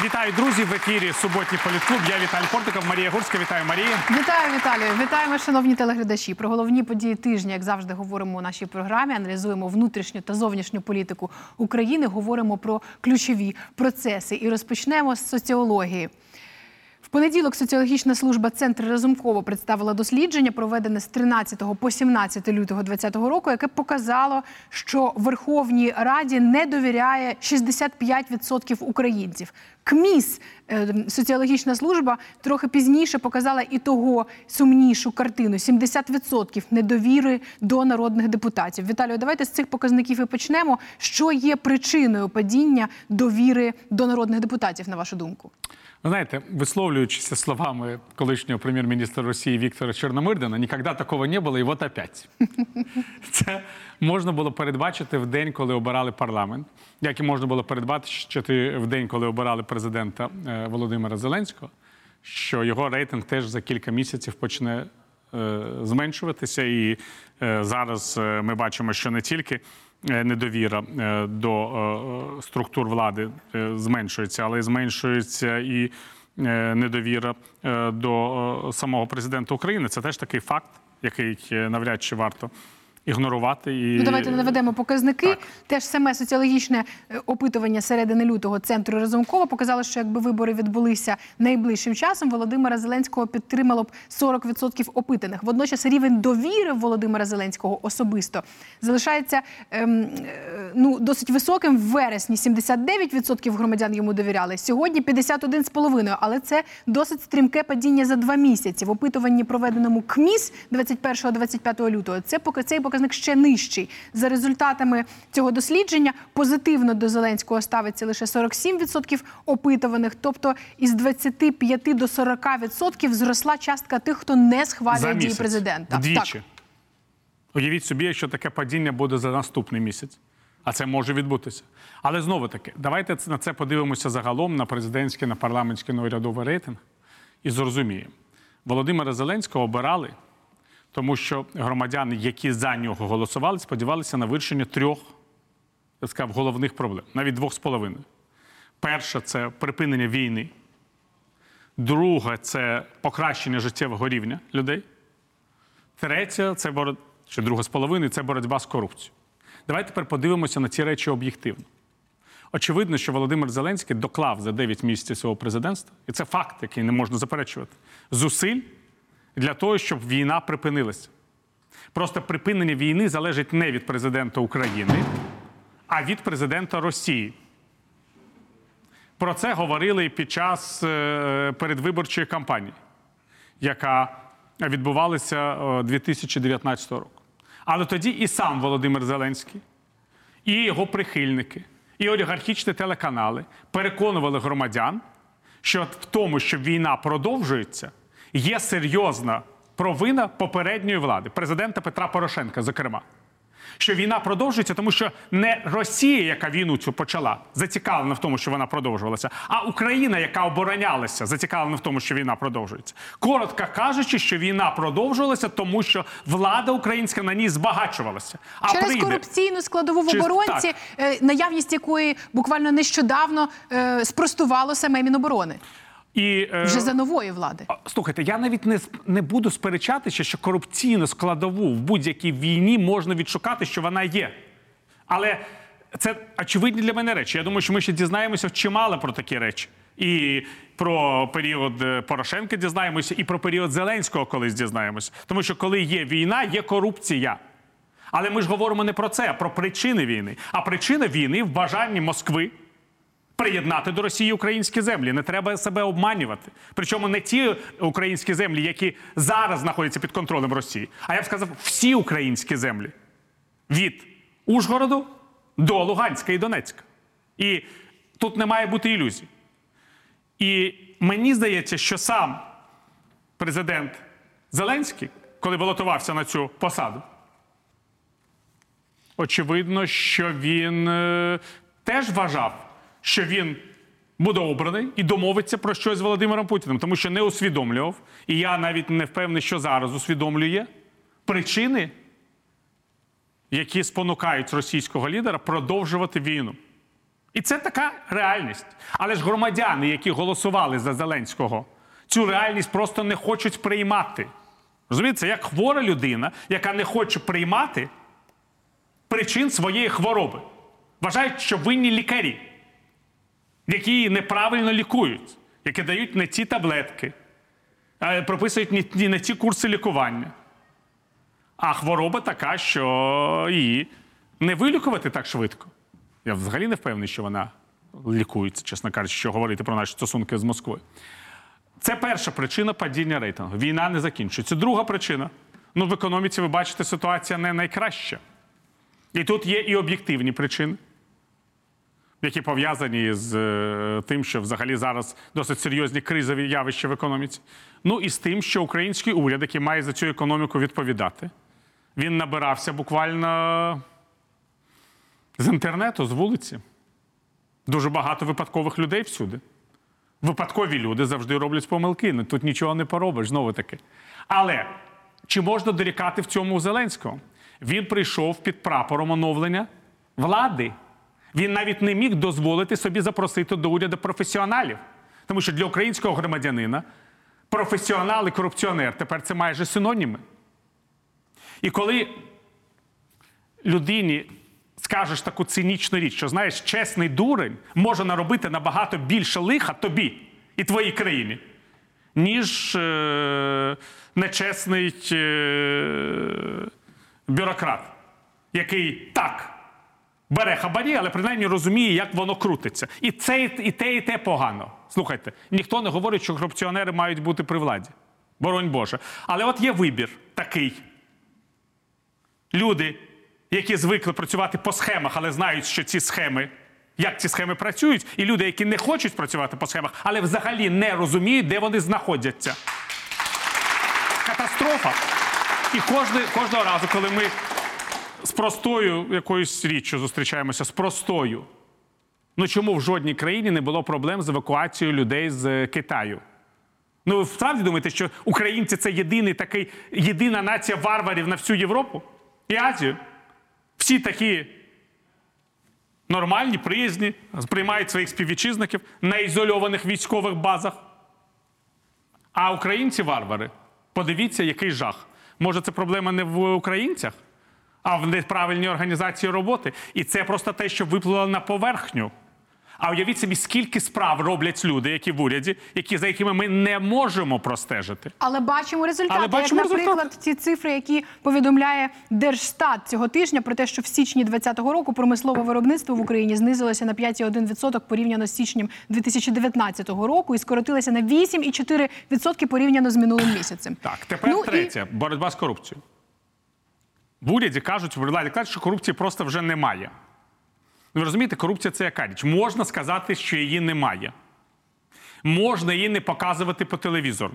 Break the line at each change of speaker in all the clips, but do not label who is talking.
Вітаю, друзі! В ефірі суботній політклуб. Я Віталій Портников, Марія Гурська. Вітаю, Марія.
Вітаю, Віталію. Вітаємо, шановні телеглядачі. Про головні події тижня, як завжди, говоримо у нашій програмі. Аналізуємо внутрішню та зовнішню політику України. Говоримо про ключові процеси. І розпочнемо з соціології. В понеділок соціологічна служба «Центр Разумкова» представила дослідження, проведене з 13 по 17 лютого 2020 року, яке показало, що Верховній Раді не довіряє 65% українців. КМІС, соціологічна служба, трохи пізніше показала і того сумнішу картину – 70% недовіри до народних депутатів. Віталію, давайте з цих показників і почнемо. Що є причиною падіння довіри до народних депутатів, на вашу думку?
Ви знаєте, висловлюючися словами колишнього прем'єр-міністра Росії Віктора Чорномирдина, «Ніколи такого не було, і от опять». Це можна було передбачити в день, коли обирали парламент, як і можна було передбачити в день, коли обирали президента Володимира Зеленського, що його рейтинг теж за кілька місяців почне зменшуватися. І зараз ми бачимо, що не тільки недовіра до структур влади зменшується, але й зменшується і недовіра до самого президента України. Це теж такий факт, який навряд чи варто ігнорувати.
Ну, давайте наведемо показники.
Так.
Теж саме соціологічне опитування середини лютого Центру Разумкова показало, що якби вибори відбулися найближчим часом, Володимира Зеленського підтримало б 40% опитаних. Водночас рівень довіри Володимира Зеленського особисто залишається досить високим. В вересні 79% громадян йому довіряли, сьогодні 51,5%. Але це досить стрімке падіння за 2 місяці. В опитуванні, проведеному КМІС 21-25 лютого, цей показник ще нижчий. За результатами цього дослідження позитивно до Зеленського ставиться лише 47% опитуваних, тобто із 25 до 40% зросла частка тих, хто не схвалює дії президента.
Вдвічі.
Так.
Уявіть собі, якщо таке падіння буде за наступний місяць. А це може відбутися. Але знову-таки, давайте на це подивимося загалом, на президентський, на парламентський, на урядовий рейтинг і зрозуміємо. Володимира Зеленського обирали, тому що громадяни, які за нього голосували, сподівалися на вирішення 3, я сказав, головних проблем. Навіть 2,5. Перша – це припинення війни. Друга – це покращення життєвого рівня людей. Третя – це чи 2,5 – це боротьба з корупцією. Давайте тепер подивимося на ці речі об'єктивно. Очевидно, що Володимир Зеленський доклав за 9 місяців свого президентства, і це факт, який не можна заперечувати, зусиль для того, щоб війна припинилася. Просто припинення війни залежить не від президента України, а від президента Росії. Про це говорили і під час передвиборчої кампанії, яка відбувалася 2019 року. Але тоді і сам Володимир Зеленський, і його прихильники, і олігархічні телеканали переконували громадян, що в тому, що війна продовжується, є серйозна провина попередньої влади, президента Петра Порошенка, зокрема. Що війна продовжується, тому що не Росія, яка війну цю почала, зацікавлена в тому, що вона продовжувалася, а Україна, яка оборонялася, зацікавлена в тому, що війна продовжується. Коротко кажучи, що війна продовжувалася, тому що влада українська на ній збагачувалася.
Через корупційну складову в оборонці, наявність якої буквально нещодавно спростувало саме Міноборони. Вже за нової влади.
Слухайте, я навіть не буду сперечатися, що корупційну складову в будь-якій війні можна відшукати, що вона є. Але це очевидні для мене речі. Я думаю, що ми ще дізнаємося чимало про такі речі. І про період Порошенка дізнаємося, і про період Зеленського колись дізнаємося. Тому що коли є війна, є корупція. Але ми ж говоримо не про це, а про причини війни. А причина війни в бажанні Москви приєднати до Росії українські землі. Не треба себе обманювати. Причому не ті українські землі, які зараз знаходяться під контролем Росії, а я б сказав, всі українські землі. Від Ужгороду до Луганська і Донецька. І тут не має бути ілюзій. І мені здається, що сам президент Зеленський, коли балотувався на цю посаду, очевидно, що він теж вважав, що він буде обраний і домовиться про щось з Володимиром Путіним, тому що не усвідомлював, і я навіть не впевнений, що зараз усвідомлює причини, які спонукають російського лідера продовжувати війну. І це така реальність. Але ж громадяни, які голосували за Зеленського, цю реальність просто не хочуть приймати. Розумієте, це як хвора людина, яка не хоче приймати причин своєї хвороби. Вважають, що винні лікарі, які її неправильно лікують, які дають не ті таблетки, прописують не ті курси лікування. А хвороба така, що її не вилікувати так швидко. Я взагалі не впевнений, що вона лікується, чесно кажучи, що говорити про наші стосунки з Москвою. Це перша причина падіння рейтингу. Війна не закінчується. Друга причина. В економіці, ви бачите, ситуація не найкраща. І тут є і об'єктивні причини, які пов'язані з тим, що взагалі зараз досить серйозні кризові явища в економіці. І з тим, що український уряд, який має за цю економіку відповідати, він набирався буквально з інтернету, з вулиці. Дуже багато випадкових людей всюди. Випадкові люди завжди роблять помилки. Тут нічого не поробиш, знову таки. Але чи можна дорікати в цьому Зеленського? Він прийшов під прапором оновлення влади. Він навіть не міг дозволити собі запросити до уряду професіоналів. Тому що для українського громадянина професіонал і корупціонер тепер це майже синоніми. І коли людині скажеш таку цинічну річ, що, знаєш, чесний дурень може наробити набагато більше лиха тобі і твоїй країні, ніж нечесний бюрократ, який так бере хабарі, але принаймні розуміє, як воно крутиться. І те погано. Слухайте, ніхто не говорить, що корупціонери мають бути при владі. Боронь Боже. Але от є вибір такий. Люди, які звикли працювати по схемах, але знають, що як ці схеми працюють, і люди, які не хочуть працювати по схемах, але взагалі не розуміють, де вони знаходяться. Катастрофа. І кожного разу, коли ми з простою якоюсь річчю зустрічаємося, з простою, чому в жодній країні не було проблем з евакуацією людей з Китаю? Ви справді думаєте, що українці – це єдина нація варварів на всю Європу і Азію? Всі такі нормальні, приязні, приймають своїх співвітчизників на ізольованих військових базах. А українці – варвари. Подивіться, який жах. Може, це проблема не в українцях, а в неправильній організації роботи. І це просто те, що виплило на поверхню. А уявіть собі, скільки справ роблять люди, які в уряді, за якими ми не можемо простежити.
Але бачимо результати. Як, наприклад, ті цифри, які повідомляє Держстат цього тижня про те, що в січні 2020 року промислове виробництво в Україні знизилося на 5,1% порівняно з січнем 2019 року і скоротилося на 8,4% порівняно з минулим місяцем.
Так, тепер третє. Боротьба з корупцією. В уряді кажуть, що корупції просто вже немає. Ви розумієте, корупція – це яка річ? Можна сказати, що її немає. Можна її не показувати по телевізору.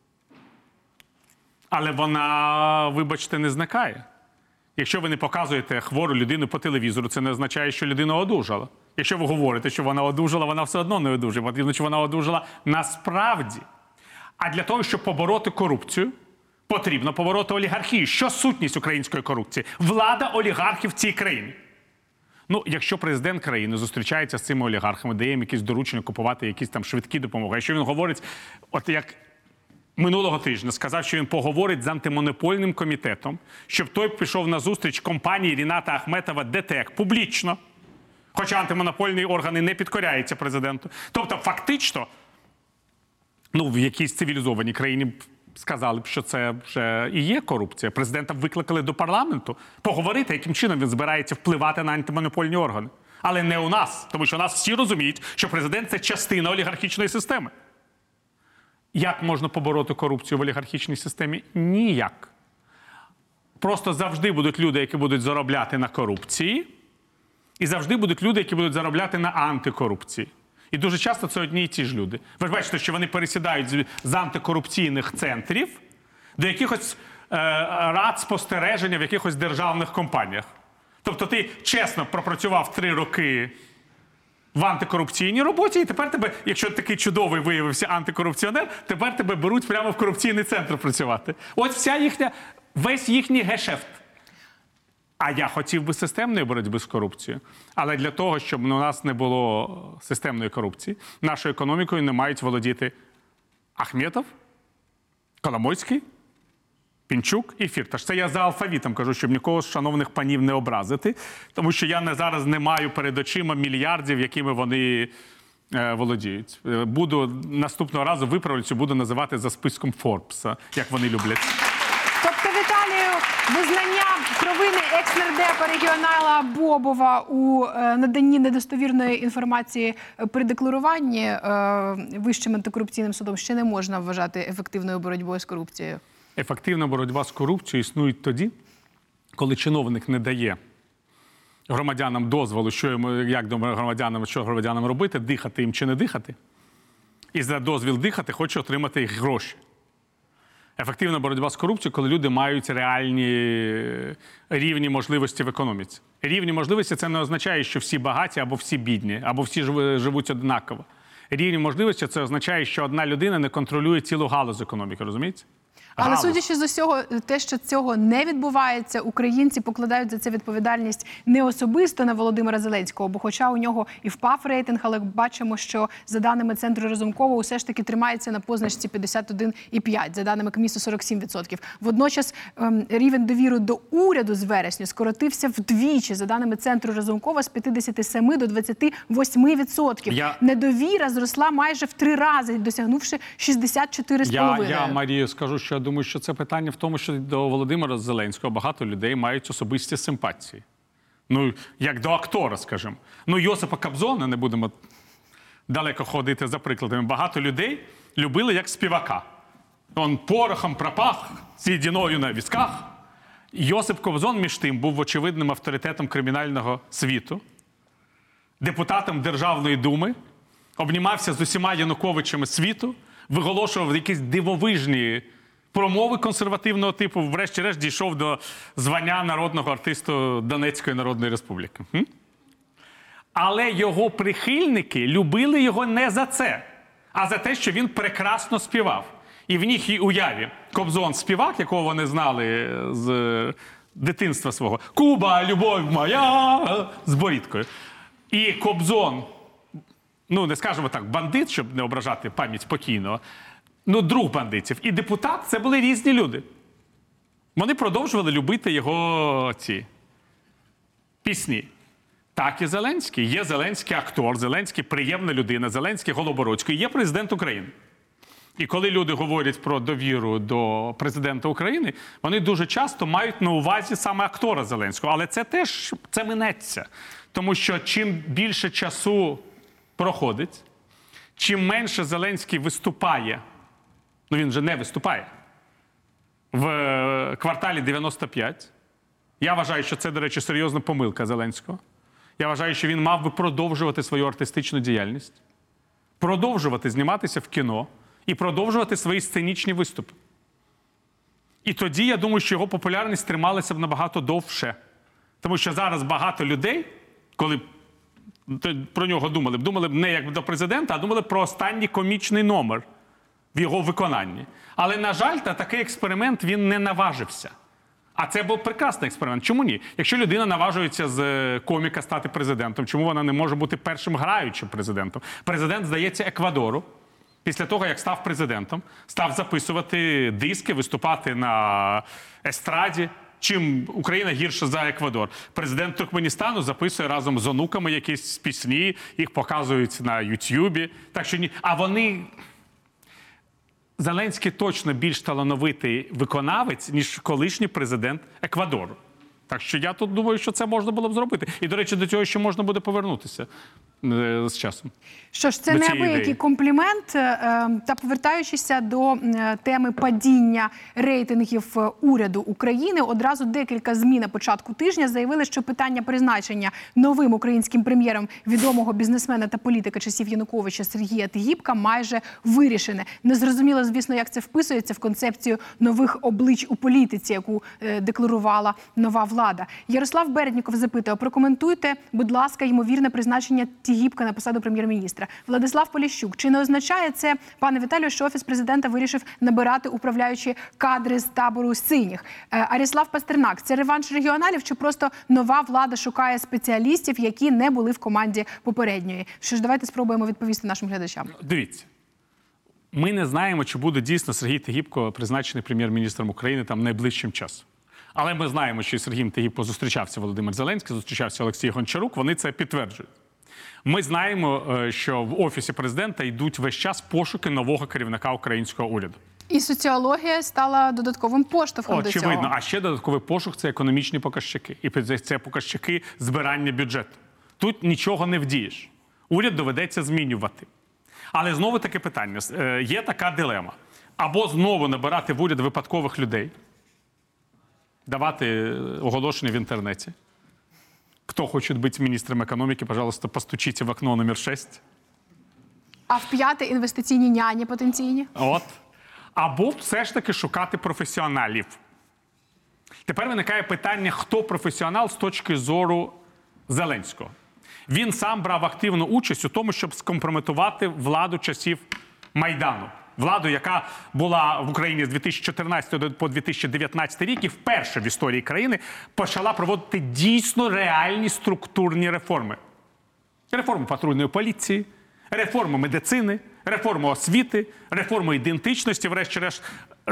Але вона, вибачте, не зникає. Якщо ви не показуєте хвору людину по телевізору, це не означає, що людина одужала. Якщо ви говорите, що вона одужала, вона все одно не одужає. Потрібно, що вона одужала насправді. А для того, щоб побороти корупцію, потрібно побороти олігархію. Що сутність української корупції? Влада олігархів в цій країні. Якщо президент країни зустрічається з цими олігархами, дає їм якісь доручення купувати якісь там швидкі допомоги, якщо він говорить, от як минулого тижня сказав, що він поговорить з антимонопольним комітетом, щоб той пішов на зустріч компанії Ріната Ахметова ДТЕК публічно, хоча антимонопольні органи не підкоряються президенту. Тобто фактично, в якійсь цивілізованій країні сказали б, що це вже і є корупція. Президента викликали до парламенту поговорити, яким чином він збирається впливати на антимонопольні органи. Але не у нас, тому що у нас всі розуміють, що президент – це частина олігархічної системи. Як можна побороти корупцію в олігархічній системі? Ніяк. Просто завжди будуть люди, які будуть заробляти на корупції, і завжди будуть люди, які будуть заробляти на антикорупції. І дуже часто це одні і ті ж люди. Ви ж бачите, що вони пересідають з антикорупційних центрів до якихось рад спостереження в якихось державних компаніях. Тобто ти чесно пропрацював 3 роки в антикорупційній роботі, і тепер тебе, якщо такий чудовий виявився антикорупціонер, тепер тебе беруть прямо в корупційний центр працювати. Ось весь їхній гешефт. А я хотів би системної боротьби з корупцією. Але для того, щоб у нас не було системної корупції, нашою економікою не мають володіти Ахметов, Коломойський, Пінчук і Фірташ. Це я за алфавітом кажу, щоб нікого з шановних панів не образити, тому що я зараз не маю перед очима мільярдів, якими вони володіють. Буду наступного разу виправлюся, буду називати за списком Форбса, як вони люблять.
Тобто, Віталію, визнання провини екс-нардепа регіонала Бобова у наданні недостовірної інформації при декларуванні Вищим антикорупційним судом ще не можна вважати ефективною боротьбою з корупцією?
Ефективна боротьба з корупцією існує тоді, коли чиновник не дає громадянам дозволу, що громадянам робити, дихати їм чи не дихати, і за дозвіл дихати хоче отримати їх гроші. Ефективна боротьба з корупцією, коли люди мають реальні рівні можливості в економіці. Рівні можливості – це не означає, що всі багаті або всі бідні, або всі живуть однаково. Рівні можливості – це означає, що одна людина не контролює цілу галузь економіки, розумієте?
Але судячи з усього, те, що цього не відбувається, українці покладають за це відповідальність не особисто на Володимира Зеленського, бо хоча у нього і впав рейтинг, але бачимо, що за даними Центру Разумкова усе ж таки тримається на позначці 51,5, за даними КМІСу 47%. Водночас рівень довіри до уряду з вересня скоротився вдвічі, за даними Центру Разумкова, з 57 до 28%. Недовіра зросла майже в 3 рази, досягнувши 64,5%.
Я, Марія, скажу, що я думаю, що це питання в тому, що до Володимира Зеленського багато людей мають особисті симпатії. Ну, як до актора, скажімо. Ну, Йосипа Кобзона, не будемо далеко ходити за прикладами, багато людей любили як співака. Он порохом пропах, сідіною на візках. Йосип Кобзон, між тим, був очевидним авторитетом кримінального світу, депутатом Державної думи, обнімався з усіма Януковичами світу, виголошував якісь дивовижні промови консервативного типу, врешті-решт дійшов до звання народного артисту Донецької Народної Республіки. Але його прихильники любили його не за це, а за те, що він прекрасно співав. І в їхній уяві Кобзон співак, якого вони знали з дитинства свого. «Куба, любов моя» з борідкою. І Кобзон, ну не скажемо так, бандит, щоб не ображати пам'ять покійного, ну, друг бандитів. І депутат – це були різні люди. Вони продовжували любити його ці пісні. Так і Зеленський. Є Зеленський актор, Зеленський приємна людина, Зеленський Голобородько, і є президент України. І коли люди говорять про довіру до президента України, вони дуже часто мають на увазі саме актора Зеленського. Але це теж, це минеться. Тому що чим більше часу проходить, чим менше Зеленський виступає, ну він же не виступає, в кварталі 95. Я вважаю, що це, до речі, серйозна помилка Зеленського. Я вважаю, що він мав би продовжувати свою артистичну діяльність, продовжувати зніматися в кіно і продовжувати свої сценічні виступи. І тоді, я думаю, що його популярність трималася б набагато довше. Тому що зараз багато людей, коли про нього думали б не як до президента, а думали про останній комічний номер в його виконанні. Але, на жаль, на такий експеримент він не наважився. А це був прекрасний експеримент. Чому ні? Якщо людина наважується з коміка стати президентом, чому вона не може бути першим граючим президентом? Президент, здається, Еквадору, після того, як став президентом, став записувати диски, виступати на естраді. Чим Україна гірша за Еквадор? Президент Туркменістану записує разом з онуками якісь пісні, їх показують на Ютьюбі. Так що ні. А вони... Зеленський точно більш талановитий виконавець, ніж колишній президент Еквадору. Так що я тут думаю, що це можна було б зробити. І, до речі, до цього ще можна буде повернутися з часом.
Що ж, це неабиякий комплімент. Та повертаючися до теми падіння рейтингів уряду України, одразу декілька ЗМІ на початку тижня заявили, що питання призначення новим українським прем'єром відомого бізнесмена та політика часів Януковича Сергія Тігіпка майже вирішене. Незрозуміло, звісно, як це вписується в концепцію нових облич у політиці, яку декларувала нова влада. Ярослав Бередніков запитує, прокоментуйте, будь ласка, ймовірне призначення Тігіпка на посаду прем'єр-міністра. Владислав Поліщук. Чи не означає це, пане Віталію, що Офіс президента вирішив набирати управляючі кадри з табору синіх? Аріслав Пастернак. Це реванш регіоналів чи просто нова влада шукає спеціалістів, які не були в команді попередньої? Що ж, давайте спробуємо відповісти нашим глядачам.
Дивіться. Ми не знаємо, чи буде дійсно Сергій Тігіпко призначений прем'єр-міністром України там найближчим часом. Але ми знаємо, що з Сергієм Тігіпко зустрічався Володимир Зеленський, зустрічався Олексій Гончарук, вони це підтверджують. Ми знаємо, що в Офісі президента йдуть весь час пошуки нового керівника українського уряду.
І соціологія стала додатковим поштовхом до цього.
Очевидно. А ще додатковий пошук – це економічні показники. І це показники збирання бюджету. Тут нічого не вдієш. Уряд доведеться змінювати. Але знову таке питання. Є така дилема. Або знову набирати в уряд випадкових людей, давати оголошення в інтернеті. Хто хоче бути міністром економіки, пожалуйста, постучите в окно номер 6.
А в п'яте інвестиційні няні потенційні?
От. Або все ж таки шукати професіоналів. Тепер виникає питання, хто професіонал з точки зору Зеленського. Він сам брав активну участь у тому, щоб скомпрометувати владу часів Майдану. Владу, яка була в Україні з 2014 по 2019 рік і вперше в історії країни почала проводити дійсно реальні структурні реформи. Реформу патрульної поліції, реформу медицини, реформу освіти, реформу ідентичності, врешті-решт.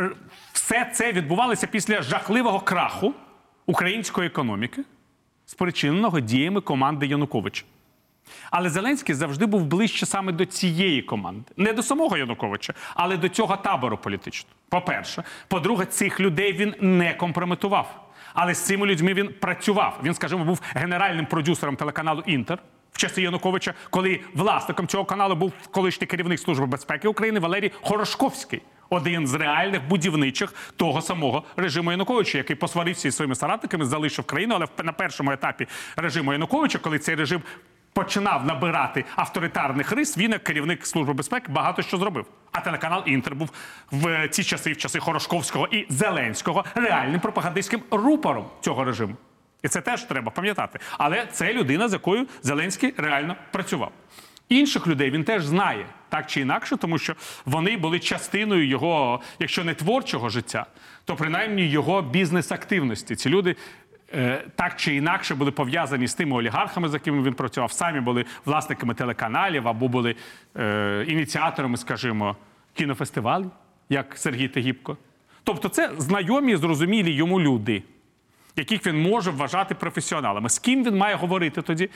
Все це відбувалося після жахливого краху української економіки, спричиненого діями команди Януковича. Але Зеленський завжди був ближче саме до цієї команди. Не до самого Януковича, але до цього табору політичного. По-перше. По-друге, цих людей він не компрометував. Але з цими людьми він працював. Він, скажімо, був генеральним продюсером телеканалу «Інтер» в часи Януковича, коли власником цього каналу був колишній керівник Служби безпеки України Валерій Хорошковський. Один з реальних будівничих того самого режиму Януковича, який посварився із своїми соратниками, залишив країну, але на першому етапі режиму Януковича, коли цей режим починав набирати авторитарних рис, він, як керівник Служби безпеки, багато що зробив. А телеканал «Інтер» був в ці часи, в часи Хорошковського і Зеленського, реальним пропагандистським рупором цього режиму. І це теж треба пам'ятати. Але це людина, з якою Зеленський реально працював. Інших людей він теж знає, так чи інакше, тому що вони були частиною його, якщо не творчого життя, то принаймні його бізнес-активності. Ці люди так чи інакше були пов'язані з тими олігархами, з якими він працював, самі були власниками телеканалів або були ініціаторами, скажімо, кінофестивалів, як Сергій Тігіпко. Тобто це знайомі, зрозумілі йому люди, яких він може вважати професіоналами. З ким він має говорити тоді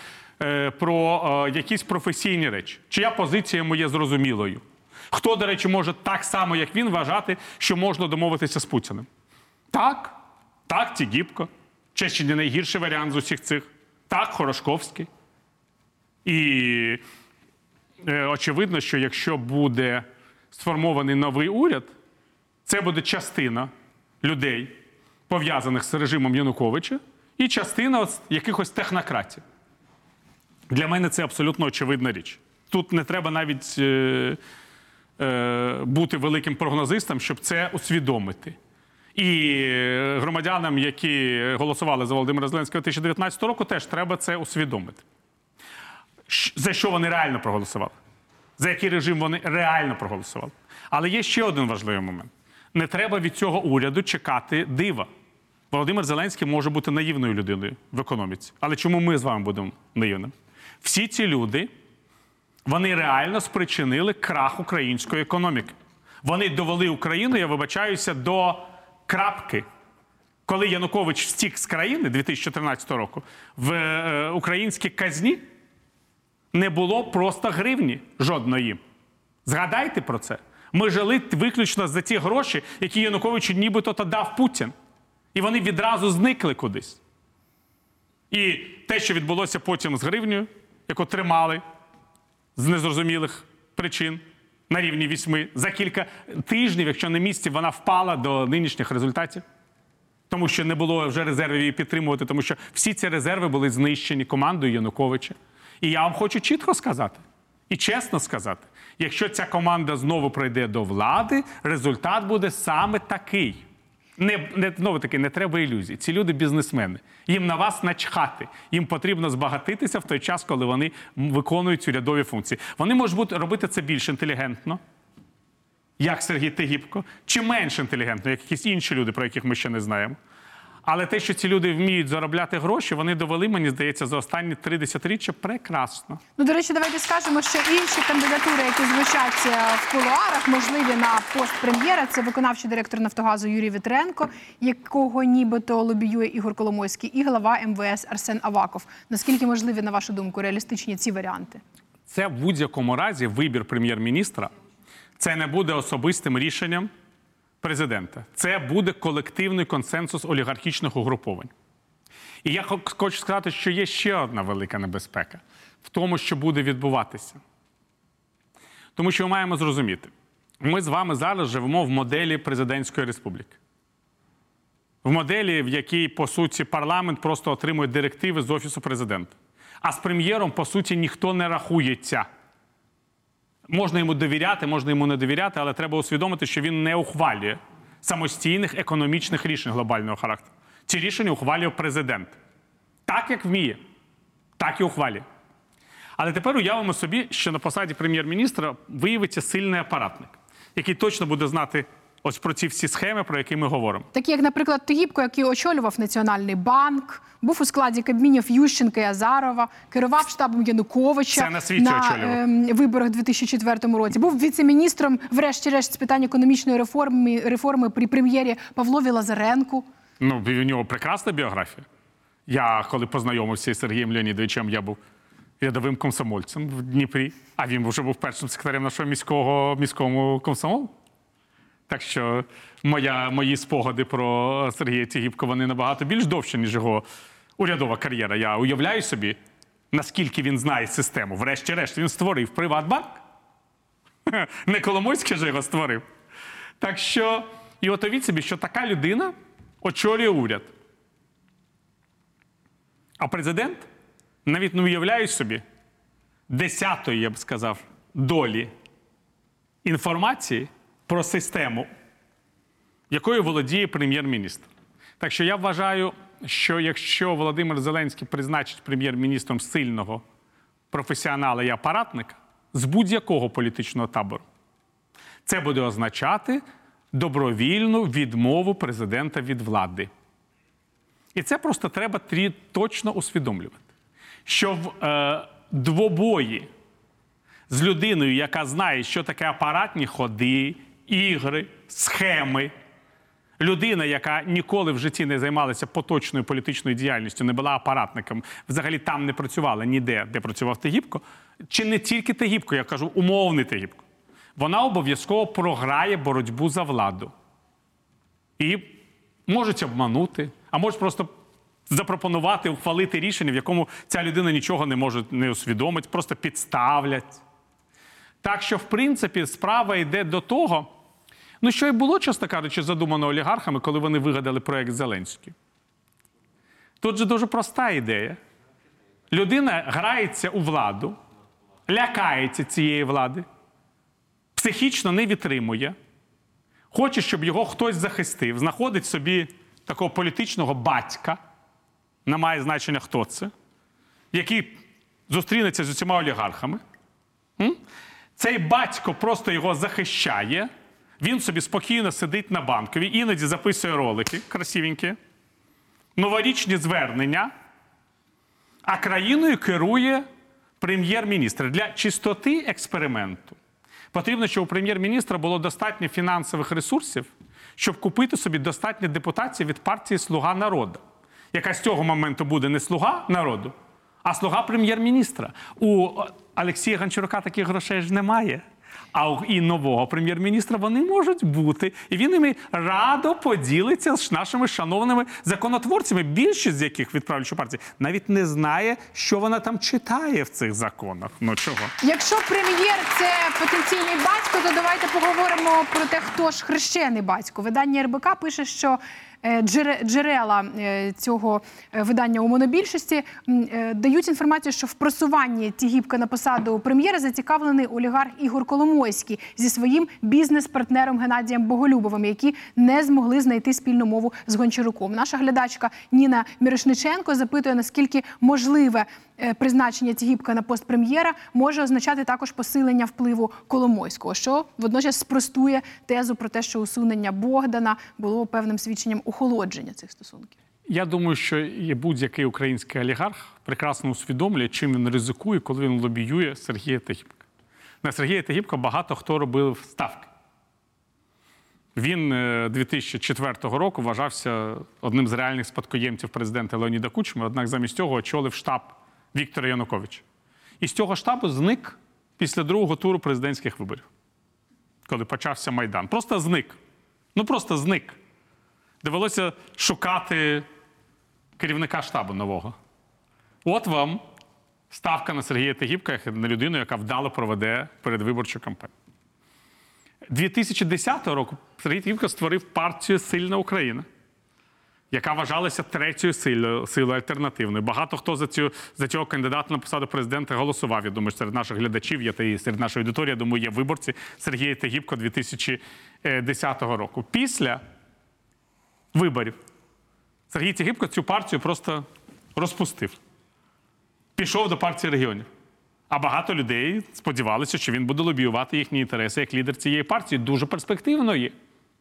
про якісь професійні речі? Чия позиція йому є зрозумілою? Хто, до речі, може так само, як він, вважати, що можна домовитися з Путіним? Так, Тігіпко. Чи не найгірший варіант з усіх цих? Так, Хорошковський. І очевидно, що якщо буде сформований новий уряд, це буде частина людей, пов'язаних з режимом Януковича, і частина якихось технократів. Для мене це абсолютно очевидна річ. Тут не треба навіть бути великим прогнозистом, щоб це усвідомити. І громадянам, які голосували за Володимира Зеленського 2019 року, теж треба це усвідомити. За що вони реально проголосували? За який режим вони реально проголосували? Але є ще один важливий момент. Не треба від цього уряду чекати дива. Володимир Зеленський може бути наївною людиною в економіці. Але чому ми з вами будемо наївними? Всі ці люди, вони реально спричинили крах української економіки. Вони довели Україну, я вибачаюся, до крапки. Коли Янукович втік з країни 2014 року, в українській казні не було просто гривні жодної. Згадайте про це. Ми жили виключно за ті гроші, які Януковичу нібито дав Путін. І вони відразу зникли кудись. І те, що відбулося потім з гривнею, яку тримали з незрозумілих причин на рівні 8, за кілька тижнів, якщо не місяців, вона впала до нинішніх результатів. Тому що не було вже резервів її підтримувати, тому що всі ці резерви були знищені командою Януковича. І я вам хочу чітко сказати, і чесно сказати, якщо ця команда знову прийде до влади, результат буде саме такий. Знову-таки, не треба ілюзій. Ці люди бізнесмени. Їм на вас начхати. Їм потрібно збагатитися в той час, коли вони виконують урядові функції. Вони можуть робити це більш інтелігентно, як Сергій Тігіпко, чи менш інтелігентно, як якісь інші люди, про яких ми ще не знаємо. Але те, що ці люди вміють заробляти гроші, вони довели, мені здається, за останні 3 десятиріччя прекрасно.
Ну, до речі, давайте скажемо, що інші кандидатури, які звучать в кулуарах, можливі на пост прем'єра, це виконавчий директор «Нафтогазу» Юрій Вітренко, якого нібито лобіює Ігор Коломойський, і глава МВС Арсен Аваков. Наскільки можливі, на вашу думку, реалістичні ці варіанти?
Це в будь-якому разі вибір прем'єр-міністра. Це не буде особистим рішенням президента. Це буде колективний консенсус олігархічних угруповань. І я хочу сказати, що є ще одна велика небезпека в тому, що буде відбуватися. Тому що ми маємо зрозуміти, ми з вами зараз живемо в моделі президентської республіки. В моделі, в якій, по суті, парламент просто отримує директиви з Офісу президента. А з прем'єром, по суті, ніхто не рахується. Можна йому довіряти, можна йому не довіряти, але треба усвідомити, що він не ухвалює самостійних економічних рішень глобального характеру. Ці рішення ухвалює президент. Так, як вміє, так і ухвалює. Але тепер уявимо собі, що на посаді прем'єр-міністра виявиться сильний апаратник, який точно буде знати ось про ці всі схеми, про які ми говоримо.
Такі, як, наприклад, Тігіпко, який очолював Національний банк, був у складі Кабмінів Ющенка і Азарова, керував штабом Януковича на виборах у 2004 році, був віце-міністром, врешті-решт, з питань економічної реформи при прем'єрі Павлові Лазаренку.
Ну, у нього прекрасна біографія. Я, коли познайомився з Сергієм Леонідовичем, я був рядовим комсомольцем в Дніпрі, а він вже був першим секретарем нашого міського комсомолу. Так що мої спогади про Сергія Тігіпко, вони набагато більш довші, ніж його урядова кар'єра. Я уявляю собі, наскільки він знає систему. Врешті-решт, він створив Приватбанк. Не Коломойський же його створив. Так що, і от уявіть собі, що така людина очолює уряд. А президент навіть не уявляє собі 10-ї, я б сказав, долі інформації про систему, якою володіє прем'єр-міністр. Так що я вважаю, що якщо Володимир Зеленський призначить прем'єр-міністром сильного професіонала і апаратника з будь-якого політичного табору, це буде означати добровільну відмову президента від влади. І це просто треба точно усвідомлювати. Що в двобої з людиною, яка знає, що таке апаратні ходи, ігри, схеми, людина, яка ніколи в житті не займалася поточною політичною діяльністю, не була апаратником, взагалі там не працювала ніде, де працював Тігіпко, чи не тільки Тігіпко, я кажу, умовний Тігіпко, вона обов'язково програє боротьбу за владу. І можуть обманути, а можуть просто запропонувати, ухвалити рішення, в якому ця людина нічого не може не усвідомити, просто підставлять. Так що, в принципі, справа йде до того, ну, що і було, чесно кажучи, задумано олігархами, коли вони вигадали проєкт Зеленський. Тут же дуже проста ідея. Людина грається у владу, лякається цієї влади, психічно не витримує, хоче, щоб його хтось захистив, знаходить собі такого політичного батька, не має значення, хто це, який зустрінеться з усіма олігархами. Цей батько просто його захищає, він собі спокійно сидить на Банковій, іноді записує ролики красивенькі, новорічні звернення, а країною керує прем'єр-міністр. Для чистоти експерименту потрібно, щоб у прем'єр-міністра було достатньо фінансових ресурсів, щоб купити собі достатньо депутатів від партії «Слуга народу», яка з цього моменту буде не «Слуга народу», а «Слуга прем'єр-міністра». У Олексія Гончарука таких грошей ж немає. А і нового прем'єр-міністра вони можуть бути. І він іми радо поділиться з нашими шановними законотворцями, більшість з яких від правлячої партії навіть не знає, що вона там читає в цих законах. Ну чого?
Якщо прем'єр – це потенційний батько, то давайте поговоримо про те, хто ж хрещений батько. Видання РБК пише, що джерела цього видання у монобільшості дають інформацію, що в просуванні Тігіпка на посаду прем'єра зацікавлений олігарх Ігор Коломойський зі своїм бізнес-партнером Геннадієм Боголюбовим, які не змогли знайти спільну мову з Гончаруком. Наша глядачка Ніна Мірошниченко запитує, наскільки можливе призначення Тігіпка на пост прем'єра може означати також посилення впливу Коломойського, що водночас спростує тезу про те, що усунення Богдана було певним свідченням охолодження цих стосунків.
Я думаю, що будь-який український олігарх прекрасно усвідомлює, чим він ризикує, коли він лобіює Сергія Тігіпка. На Сергія Тігіпка багато хто робив ставки. Він 2004 року вважався одним з реальних спадкоємців президента Леоніда Кучми, однак замість цього очолив штаб Віктора Януковича. І з цього штабу зник після другого туру президентських виборів, коли почався Майдан. Просто зник. Ну просто зник. Довелося шукати керівника штабу нового. От вам ставка на Сергія Тігіпка, як на людину, яка вдало проведе передвиборчу кампанію. 2010 року Сергій Тігіпка створив партію «Сильна Україна», яка вважалася третьою силою альтернативною. Багато хто за цього кандидата на посаду президента голосував. Я думаю, серед наших глядачів, і серед нашої аудиторії, я думаю, є виборці Сергія Тігіпка 2010 року. Після виборів Сергій Тігіпка цю партію просто розпустив. Пішов до партії регіонів. А багато людей сподівалися, що він буде лобіювати їхні інтереси як лідер цієї партії. Дуже перспективної.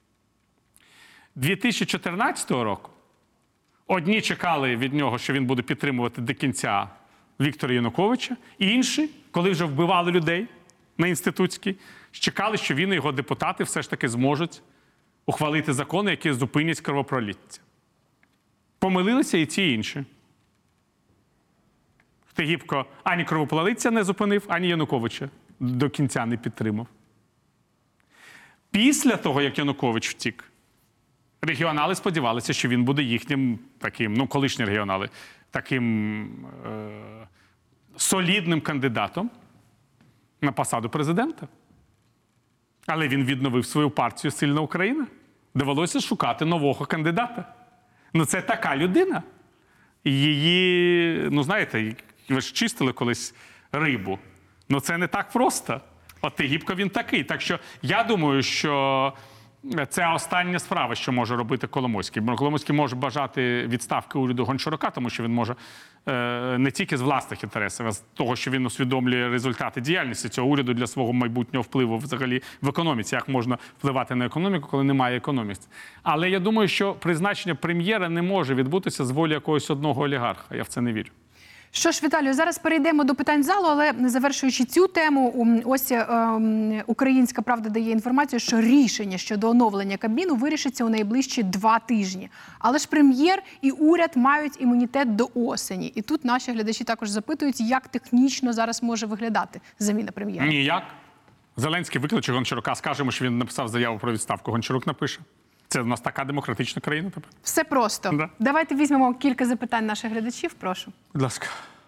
2014 року одні чекали від нього, що він буде підтримувати до кінця Віктора Януковича, інші, коли вже вбивали людей на Інститутській, чекали, що він і його депутати все ж таки зможуть ухвалити закони, які зупинять кровопролиття. Помилилися і ті, і інші. Тігіпко ані кровопролиття не зупинив, ані Януковича до кінця не підтримав. Після того, як Янукович втік, регіонали сподівалися, що він буде їхнім таким, колишні регіонали, таким солідним кандидатом на посаду президента. Але він відновив свою партію «Сильна Україна». Довелося шукати нового кандидата. Це така людина. Її, знаєте, ви ж чистили колись рибу. Це не так просто. От Тігіпко він такий. Так що я думаю, що це остання справа, що може робити Коломойський. Бо Коломойський може бажати відставки уряду Гончарука, тому що він може не тільки з власних інтересів, а з того, що він усвідомлює результати діяльності цього уряду для свого майбутнього впливу взагалі в економіці. Як можна впливати на економіку, коли немає економіки. Але я думаю, що призначення прем'єра не може відбутися з волі якогось одного олігарха. Я в це не вірю.
Що ж, Віталію, зараз перейдемо до питань залу, але завершуючи цю тему, ось «Українська правда» дає інформацію, що рішення щодо оновлення Кабміну вирішиться у найближчі 2 тижні. Але ж прем'єр і уряд мають імунітет до осені. І тут наші глядачі також запитують, як технічно зараз може виглядати заміна прем'єра.
Ніяк. Зеленський викличе Гончарука, скажемо, що він написав заяву про відставку. Гончарук напише. Це в нас така демократична країна тепер.
Все просто.
Да.
Давайте візьмемо кілька запитань наших глядачів, прошу.
Будь ласка.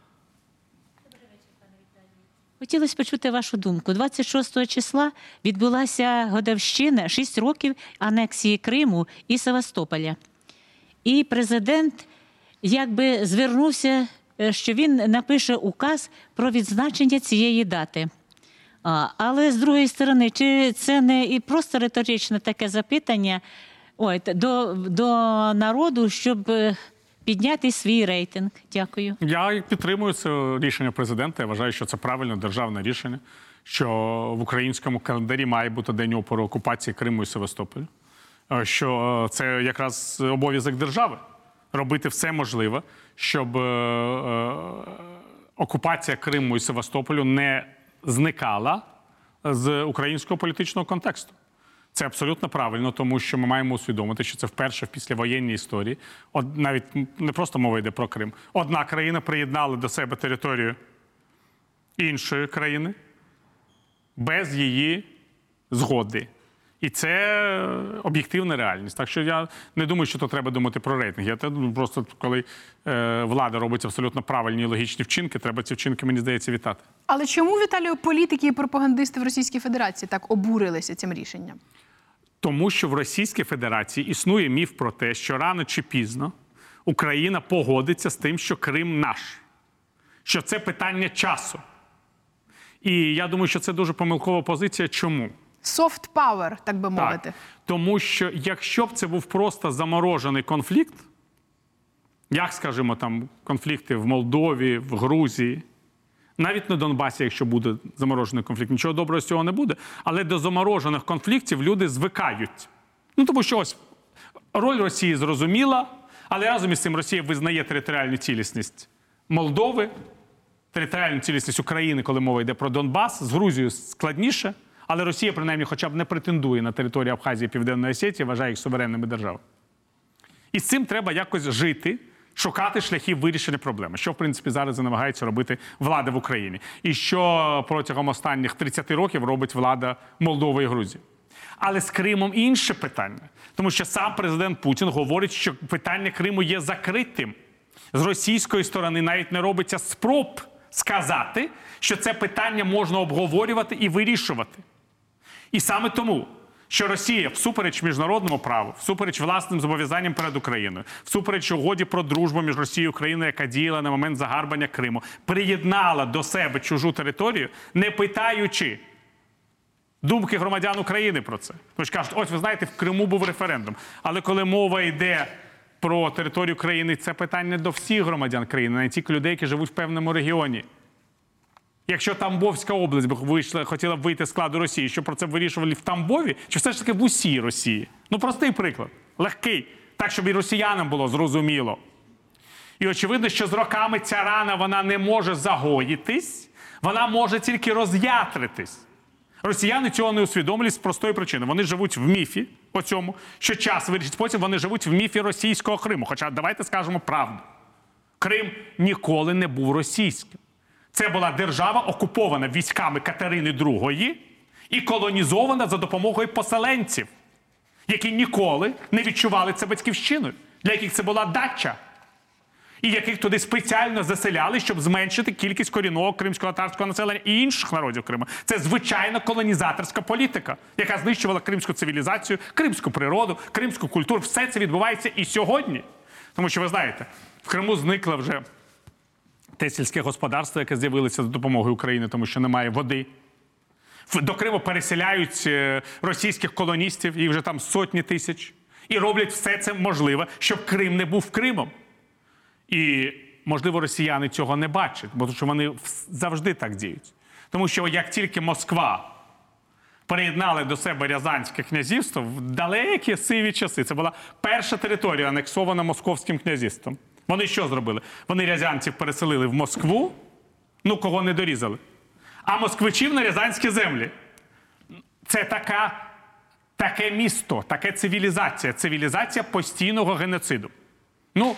Хотілося почути вашу думку. 26 числа відбулася годовщина 6 років анексії Криму і Севастополя. І президент якби звернувся, що він напише указ про відзначення цієї дати. Але з другої сторони, чи це не і просто риторичне таке запитання до народу, щоб підняти свій рейтинг? Дякую.
Я підтримую це рішення президента. Я вважаю, що це правильне державне рішення, що в українському календарі має бути день опору окупації Криму і Севастополя. Що це якраз обов'язок держави – робити все можливе, щоб окупація Криму і Севастополю не зникала з українського політичного контексту. Це абсолютно правильно, тому що ми маємо усвідомити, що це вперше в післявоєнній історії, навіть не просто мова йде про Крим, одна країна приєднала до себе територію іншої країни без її згоди. І це об'єктивна реальність. Так що я не думаю, що то треба думати про рейтинг. Я просто, коли влада робить абсолютно правильні і логічні вчинки, треба ці вчинки, мені здається, вітати.
Але чому, Віталію, політики і пропагандисти в Російській Федерації так обурилися цим рішенням?
Тому що в Російській Федерації існує міф про те, що рано чи пізно Україна погодиться з тим, що Крим наш, що це питання часу. І я думаю, що це дуже помилкова позиція. Чому?
Soft power, так би мовити.
Так. Тому що якщо б це був просто заморожений конфлікт, як, скажімо, там конфлікти в Молдові, в Грузії, навіть на Донбасі, якщо буде заморожений конфлікт, нічого доброго з цього не буде, але до заморожених конфліктів люди звикають. Ну, тому що ось роль Росії зрозуміла, але разом із цим Росія визнає територіальну цілісність Молдови, територіальну цілісність України, коли мова йде про Донбас, з Грузією складніше, але Росія, принаймні, хоча б не претендує на територію Абхазії і Південної Осетії, вважає їх суверенними державами. І з цим треба якось жити, шукати шляхи вирішення проблеми, що, в принципі, зараз і намагається робити влада в Україні. І що протягом останніх 30 років робить влада Молдови і Грузії. Але з Кримом інше питання. Тому що сам президент Путін говорить, що питання Криму є закритим. З російської сторони навіть не робиться спроб сказати, що це питання можна обговорювати і вирішувати. І саме тому, що Росія всупереч міжнародному праву, всупереч власним зобов'язанням перед Україною, всупереч угоді про дружбу між Росією і Україною, яка діяла на момент загарбання Криму, приєднала до себе чужу територію, не питаючи думки громадян України про це. Тому що кажуть, ось ви знаєте, в Криму був референдум. Але коли мова йде про територію країни, це питання до всіх громадян країни, не тільки людей, які живуть в певному регіоні. Якщо Тамбовська область хотіла б вийти з складу Росії, що про це вирішували в Тамбові, чи все ж таки в усій Росії? Ну, простий приклад, легкий, так, щоб і росіянам було зрозуміло. І очевидно, що з роками ця рана, вона не може загоїтись, вона може тільки роз'ятритись. Росіяни цього не усвідомлюють з простої причини. Вони живуть в міфі по цьому, що час вирішить. Потім вони живуть в міфі російського Криму. Хоча давайте скажемо правду. Крим ніколи не був російським. Це була держава, окупована військами Катерини II і колонізована за допомогою поселенців, які ніколи не відчували це батьківщиною, для яких це була дача, і яких туди спеціально заселяли, щоб зменшити кількість корінного кримсько-татарського населення і інших народів Криму. Це звичайна колонізаторська політика, яка знищувала кримську цивілізацію, кримську природу, кримську культуру. Все це відбувається і сьогодні. Тому що, ви знаєте, в Криму зникло вже те сільське господарство, яке з'явилося за допомогою України, тому що немає води. До Криму переселяють російських колоністів, їх вже там сотні тисяч. І роблять все це можливе, щоб Крим не був Кримом. І, можливо, росіяни цього не бачать, бо тому що вони завжди так діють. Тому що як тільки Москва приєднали до себе Рязанське князівство в далекі сиві часи, це була перша територія, анексована Московським князівством. Вони що зробили? Вони рязанців переселили в Москву, ну кого не дорізали, а москвичів на рязанські землі. Це таке місто, така цивілізація постійного геноциду. Ну,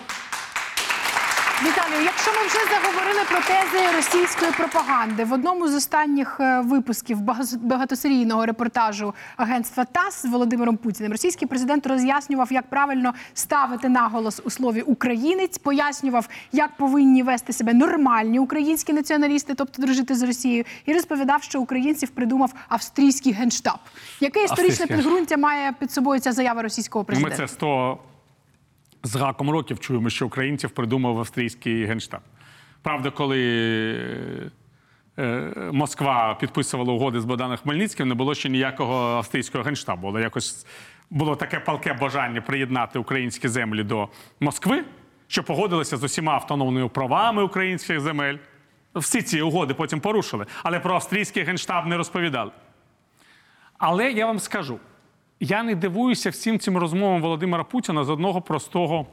Віталію, якщо ми вже заговорили про тези російської пропаганди, в одному з останніх випусків багатосерійного репортажу агентства ТАСС з Володимиром Путіним російський президент роз'яснював, як правильно ставити наголос у слові «українець», пояснював, як повинні вести себе нормальні українські націоналісти, тобто дружити з Росією, і розповідав, що українців придумав австрійський генштаб. Яке історичне підґрунтя має під собою ця заява російського президента?
Ми це 100 з гаком років чуємо, що українців придумав австрійський генштаб. Правда, коли Москва підписувала угоди з Богданом Хмельницьким, не було ще ніякого австрійського генштабу. Але якось було таке палке бажання приєднати українські землі до Москви, що погодилися з усіма автономними правами українських земель. Всі ці угоди потім порушили, але про австрійський генштаб не розповідали. Але я вам скажу, я не дивуюся всім цим розмовам Володимира Путіна з одного простого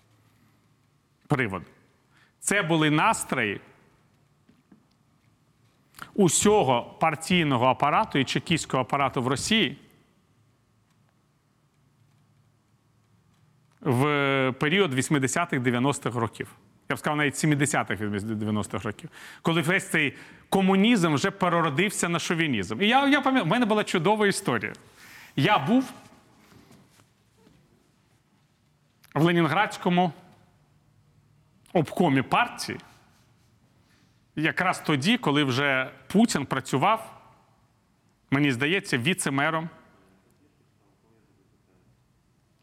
приводу. Це були настрої усього партійного апарату і чекістського апарату в Росії в період 80-х-90-х років. Я б сказав, навіть 70-х-90-х років. Коли весь цей комунізм вже переродився на шовінізм. І я пам'ятаю, в мене була чудова історія. Я був в Ленінградському обкомі партії якраз тоді, коли вже Путін працював, мені здається, віце-мером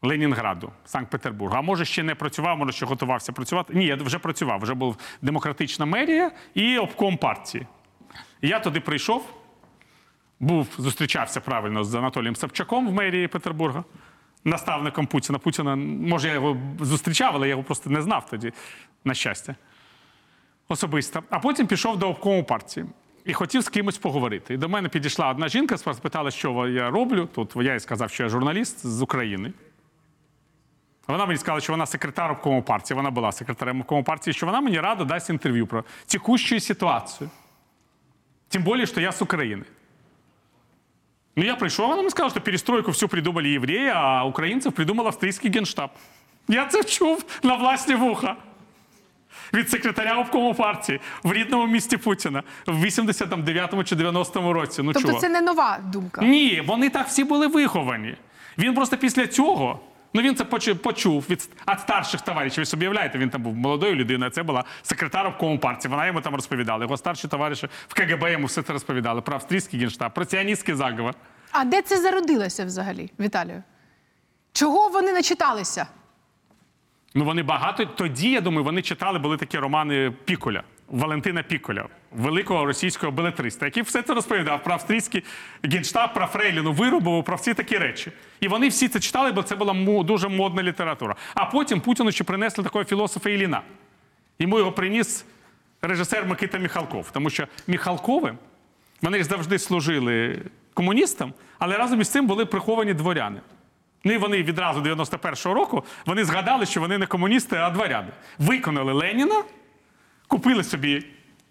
Ленінграду, Санкт-Петербургу. А може ще не працював, може ще готувався працювати. Ні, я вже працював, вже був демократична мерія і обком партії. І я туди прийшов, зустрічався правильно з Анатолієм Собчаком в мерії Петербурга, наставником Путіна. Путіна, може, я його зустрічав, але я його просто не знав тоді, на щастя, особисто. А потім пішов до обкому партії і хотів з кимось поговорити. І до мене підійшла одна жінка, спитала, що я роблю. Тут я їй сказав, що я журналіст з України. Вона мені сказала, що вона секретар обкому партії, вона була секретарем обкому партії, що вона мені радо дасть інтерв'ю про текущую ситуацію. Тим більше, що я з України. Ну, я прийшов, вона мені сказала, що перестройку всю придумали євреї, а українців придумав австрійський генштаб. Я це чув на власні вуха. Від секретаря обкому партії в рідному місті Путіна в 89-му чи 90-му році. Ну,
тобто
чого?
це не нова думка?
Ні, вони так всі були виховані. Він просто після цього, він це почув від старших товаришів. Ви собі уявляєте, він там був молодою людиною, це була секретар обкому партії. Вона йому там розповідала. Його старші товариші в КГБ йому все це розповідали. Про австрійський генштаб, про сіоністський заговор.
А де це зародилося взагалі, Віталію? Чого вони начиталися?
Ну, вони багато. Тоді, я думаю, вони читали, були такі романи Пікуля, Валентина Пікуля, великого російського белетриста, який все це розповідав про австрійський генштаб, про Фрейліну Виробову, про всі такі речі. І вони всі це читали, бо це була дуже модна література. А потім Путіну ще принесли такого філософа Ілліна. Йому його приніс режисер Микита Міхалков. Тому що Міхалкови, вони ж завжди служили комуністам, але разом із цим були приховані дворяни. Ну і вони відразу 91-го року, вони згадали, що вони не комуністи, а дворяни. Виконали Леніна, купили собі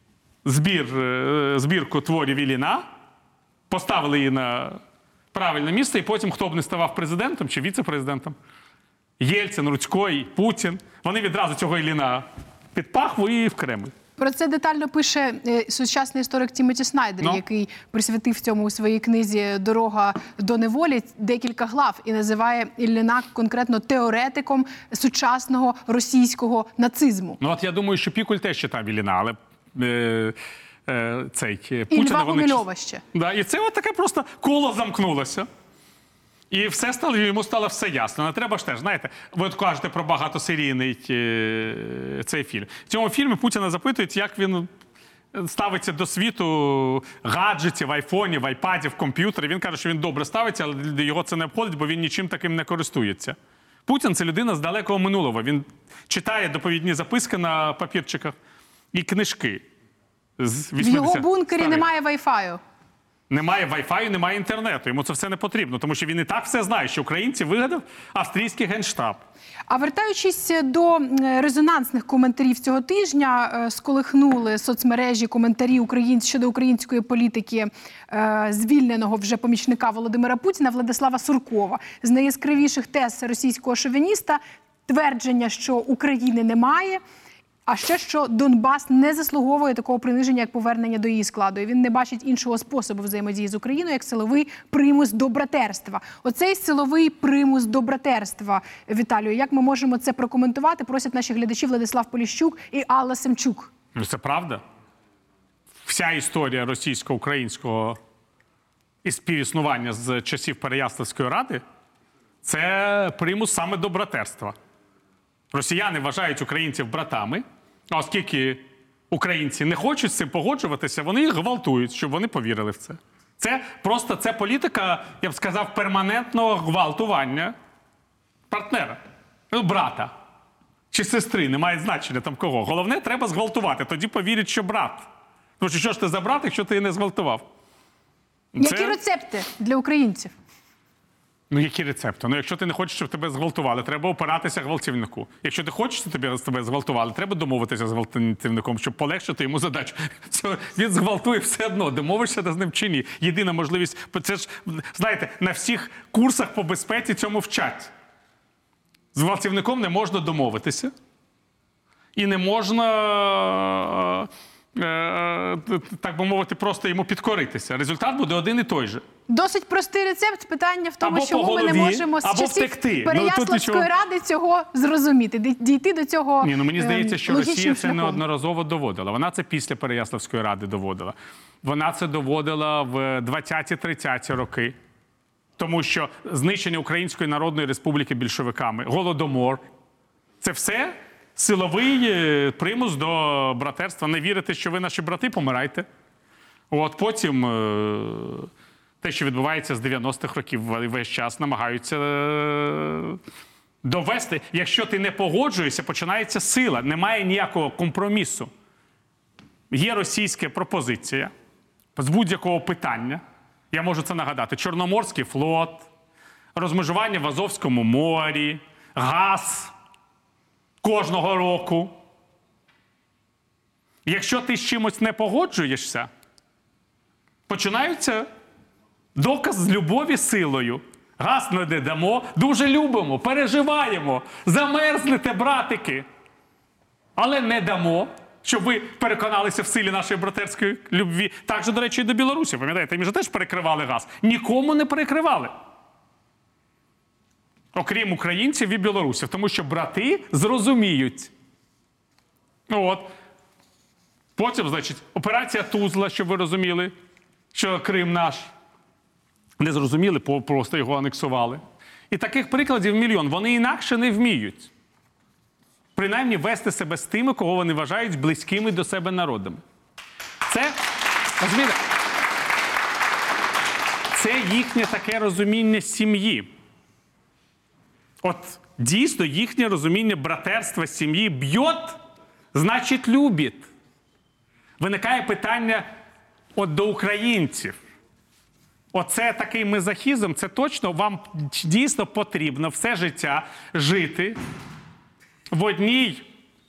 збірку творів Ілліна, поставили її на правильне місце, і потім, хто б не ставав президентом чи віце-президентом, Єльцин, Руцький, Путін, вони відразу цього Ілліна під пахву і в Кремль.
Про це детально пише сучасний історик Тімоті Снайдер, який присвятив цьому у своїй книзі «Дорога до неволі» декілька глав і називає Ілліна конкретно теоретиком сучасного російського нацизму.
Ну от я думаю, що Пікуль теж читав Ілліна, але
І Льва Гумільова ще.
Да, і це от таке просто коло замкнулося. І йому стало все ясно. Не треба ж теж, знаєте, ви от кажете про багатосерійний цей фільм. В цьому фільмі Путіна запитують, як він ставиться до світу гаджетів, айфонів, айпадів, комп'ютерів. Він каже, що він добре ставиться, але його це не обходить, бо він нічим таким не користується. Путін – це людина з далекого минулого. Він читає доповідні записки на папірчиках і книжки.
В його бункері немає вайфаю.
Немає вайфаю, немає інтернету. Йому це все не потрібно, тому що він і так все знає, що українці вигадав австрійський генштаб.
А вертаючись до резонансних коментарів цього тижня, сколихнули соцмережі коментарі щодо української політики звільненого вже помічника Володимира Путіна Владислава Суркова. З найяскравіших тез російського шовініста – твердження, що України немає, а ще, що Донбас не заслуговує такого приниження, як повернення до її складу. І він не бачить іншого способу взаємодії з Україною, як силовий примус до братерства. Оцей силовий примус до братерства, Віталію, як ми можемо це прокоментувати? Просять наші глядачі Владислав Поліщук і Алла Семчук.
Ну, це правда. Вся історія російсько-українського і співіснування з часів Переяславської ради – це примус саме до братерства. Росіяни вважають українців братами, а оскільки українці не хочуть з цим погоджуватися, вони їх гвалтують, щоб вони повірили в це. Це політика, я б сказав, перманентного гвалтування партнера, брата чи сестри, немає значення там кого. Головне, треба зґвалтувати, тоді повірять, що брат. Тому що ж ти за брат, якщо ти не зґвалтував?
Які рецепти для українців?
Ну, які рецепти? Ну, якщо ти не хочеш, щоб тебе зґвалтували, треба опиратися гвалтівнику. Якщо ти хочеш, щоб тебе зґвалтували, треба домовитися з гвалтівником, щоб полегшити йому задачу. Він зґвалтує все одно, домовишся ти з ним чи ні. Єдина можливість, це ж, знаєте, на всіх курсах по безпеці цьому вчать. З гвалтівником не можна домовитися. І не можна, так би мовити, просто йому підкоритися. Результат буде один і той же.
Досить простий рецепт. Питання в тому,
Або
чому ми не можемо з часів Переяславської ради цього зрозуміти, дійти до цього
Ні, ну мені здається, що Росія це
шляхом.
неодноразово доводила. Вона це після Переяславської ради доводила. Вона це доводила в 20-30 роки. Тому що знищення Української Народної Республіки більшовиками, Голодомор – це все силовий примус до братерства. Не вірите, що ви наші брати, помирайте. От потім те, що відбувається з 90-х років, весь час намагаються довести. Якщо ти не погоджуєшся, починається сила. Немає ніякого компромісу. Є російська пропозиція з будь-якого питання. Я можу це нагадати. Чорноморський флот, розмежування в Азовському морі, газ кожного року. Якщо ти з чимось не погоджуєшся, починаються доказ з любові силою. Газ не дамо, дуже любимо, переживаємо, замерзнете, братики. Але не дамо, щоб ви переконалися в силі нашої братерської любві. Так же, до речі, і до Білорусі. Пам'ятаєте, їм же теж перекривали газ. Нікому не перекривали. Окрім українців і білорусів. Тому що брати зрозуміють. От. Потім, значить, операція Тузла, щоб ви розуміли, що Крим наш. Не зрозуміли, просто його анексували. І таких прикладів мільйон. Вони інакше не вміють. Принаймні вести себе з тими, кого вони вважають близькими до себе народами. Це, розумієте, це їхнє таке розуміння сім'ї. От дійсно їхнє розуміння братерства сім'ї б'єт, значить любить. Виникає питання от до українців. Оце такий мазохізм, це точно вам дійсно потрібно все життя жити в одній,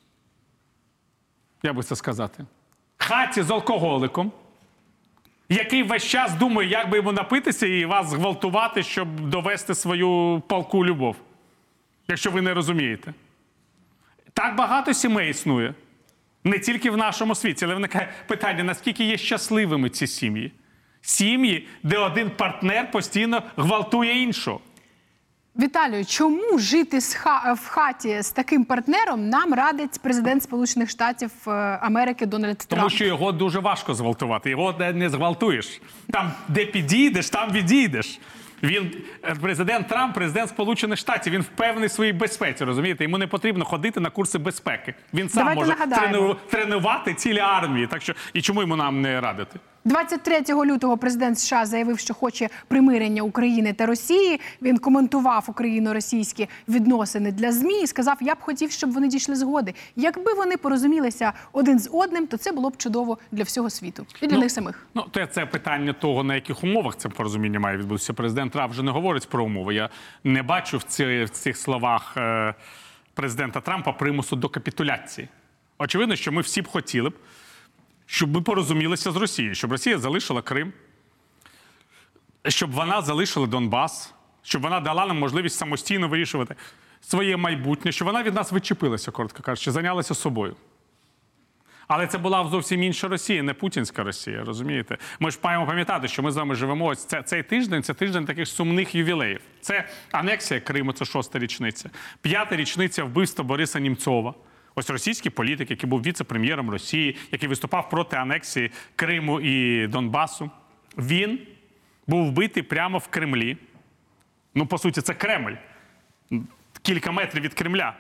як би це сказати, хаті з алкоголиком, який весь час думає, як би йому напитися і вас зґвалтувати, щоб довести свою палку любов. Якщо ви не розумієте. Так багато сімей існує. Не тільки в нашому світі, але виникає питання, наскільки є щасливими ці сім'ї. Сім'ї, де один партнер постійно гвалтує іншого.
Віталію, чому жити в хаті з таким партнером нам радить президент Сполучених Штатів Америки Дональд Трамп?
Тому що його дуже важко зґвалтувати. Його не зґвалтуєш. Там, де підійдеш, там відійдеш. Він, президент Трамп, президент Сполучених Штатів, він впевнений в своїй безпеці, розумієте? Йому не потрібно ходити на курси безпеки. Він сам
Давайте
може тренувати цілі армії. Так що, і чому йому нам не радити?
23 лютого президент США заявив, що хоче примирення України та Росії. Він коментував україно-російські відносини для ЗМІ і сказав, я б хотів, щоб вони дійшли згоди. Якби вони порозумілися один з одним, то це було б чудово для всього світу. І для них самих.
Ну, це питання того, на яких умовах це порозуміння має відбутися. Президент Трамп вже не говорить про умови. Я не бачу в цих словах президента Трампа примусу до капітуляції. Очевидно, що ми всі б хотіли б, щоб ми порозумілися з Росією, щоб Росія залишила Крим, щоб вона залишила Донбас, щоб вона дала нам можливість самостійно вирішувати своє майбутнє, щоб вона від нас відчепилася, коротко кажучи, зайнялася собою. Але це була зовсім інша Росія, не путінська Росія, розумієте? Ми ж маємо пам'ятати, що ми з вами живемо, цей тиждень – це тиждень таких сумних ювілеїв. Це анексія Криму, це 6-та річниця, 5-та річниця вбивства Бориса Німцова. Ось російський політик, який був віце-прем'єром Росії, який виступав проти анексії Криму і Донбасу. Він був вбитий прямо в Кремлі. Ну, по суті, це Кремль. Кілька метрів від Кремля.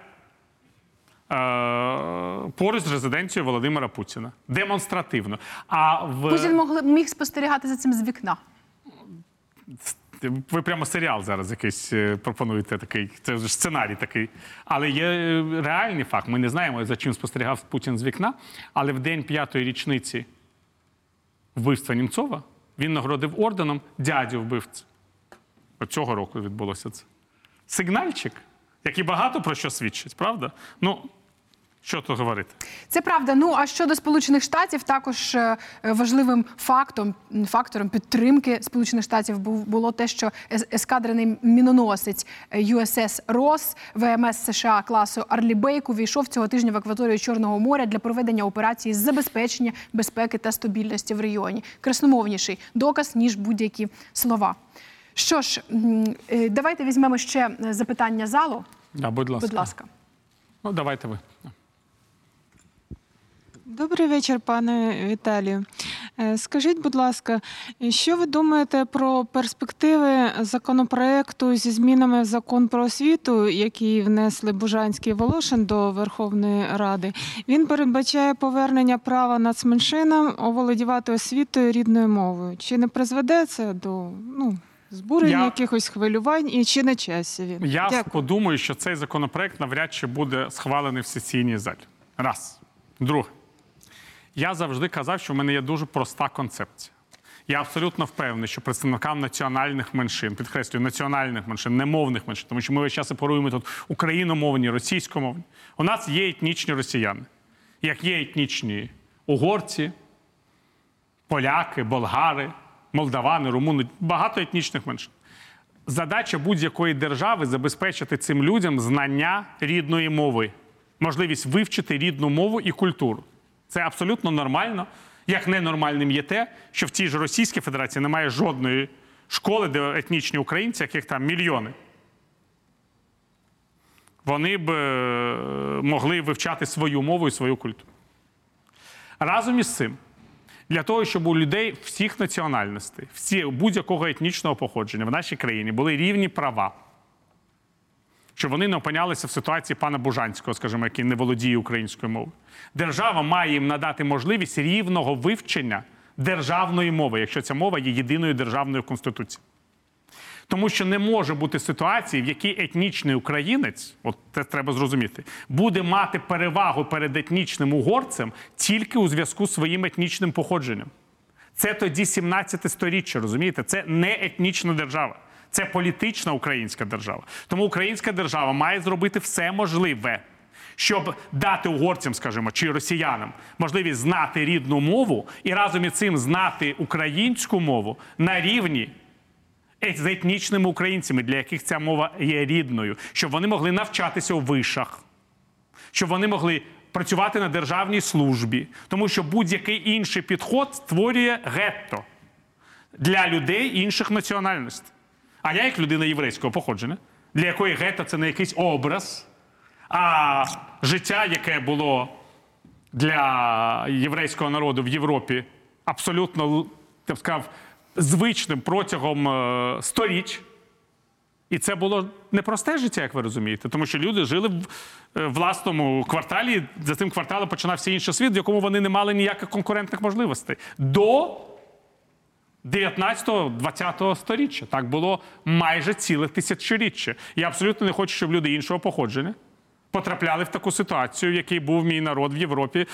Поруч з резиденцією Володимира Путіна. Демонстративно.
Путін міг спостерігати за цим з вікна.
Ви прямо серіал зараз якийсь пропонуєте такий, це ж сценарій такий. Але є реальний факт. Ми не знаємо, за чим спостерігав Путін з вікна, але в день 5-ї річниці вбивства Німцова він нагородив орденом дядю вбивці. Цього року відбулося це. Сигнальчик, який багато про що свідчить, правда? Ну, що тут говорити?
Це правда. Ну, а щодо Сполучених Штатів, також важливим фактором підтримки Сполучених Штатів було те, що ескадрений міноносець USS Росс ВМС США класу Арлі Бейк увійшов цього тижня в акваторію Чорного моря для проведення операції з забезпечення безпеки та стабільності в регіоні. Красномовніший доказ, ніж будь-які слова. Що ж, давайте візьмемо ще запитання залу.
Да, будь ласка.
Будь ласка.
Ну, давайте ви.
Добрий вечір, пане Віталію. Скажіть, будь ласка, що ви думаєте про перспективи законопроекту зі змінами в Закон про освіту, який внесли Бужанський і Волошин до Верховної Ради? Він передбачає повернення права нацменшинам оволодівати освітою рідною мовою. Чи не призведе це до збурення якихось хвилювань і чи на часі він?
Я
Дякую.
подумаю, що цей законопроект навряд чи буде схвалений в сесійній залі. Раз. Друге. Я завжди казав, що в мене є дуже проста концепція. Я абсолютно впевнений, що представникам національних меншин, підкреслюю, національних меншин, немовних меншин, тому що ми весь час оперуємо тут україномовні, російськомовні. У нас є етнічні росіяни, як є етнічні угорці, поляки, болгари, молдавани, румуни, багато етнічних меншин. Задача будь-якої держави – забезпечити цим людям знання рідної мови, можливість вивчити рідну мову і культуру. Це абсолютно нормально. Як ненормальним є те, що в тій ж Російській Федерації немає жодної школи, де етнічні українці, яких там мільйони, вони б могли вивчати свою мову і свою культуру. Разом із цим, для того, щоб у людей всіх національностей, будь-якого етнічного походження в нашій країні були рівні права, щоб вони не опинялися в ситуації пана Бужанського, скажімо, який не володіє українською мовою. Держава має їм надати можливість рівного вивчення державної мови, якщо ця мова є єдиною державною конституцією. Тому що не може бути ситуації, в якій етнічний українець, от це треба зрозуміти, буде мати перевагу перед етнічним угорцем тільки у зв'язку з своїм етнічним походженням. Це тоді 17 сторіччя, розумієте? Це не етнічна держава. Це політична українська держава. Тому українська держава має зробити все можливе, щоб дати угорцям, скажімо, чи росіянам можливість знати рідну мову і разом із цим знати українську мову на рівні з етнічними українцями, для яких ця мова є рідною, щоб вони могли навчатися у вишах, щоб вони могли працювати на державній службі, тому що будь-який інший підход створює гетто для людей інших національностей. А я, як людина єврейського походження, для якої гетто – це не якийсь образ, а життя, яке було для єврейського народу в Європі абсолютно, я б сказав, звичним протягом сторіч. І це було непросте життя, як ви розумієте, тому що люди жили в власному кварталі, за цим кварталом починався інший світ, в якому вони не мали ніяких конкурентних можливостей. До 19-20 сторіччя. Так було майже ціле тисячоріччя. Я абсолютно не хочу, щоб люди іншого походження потрапляли в таку ситуацію, в якій був мій народ в Європі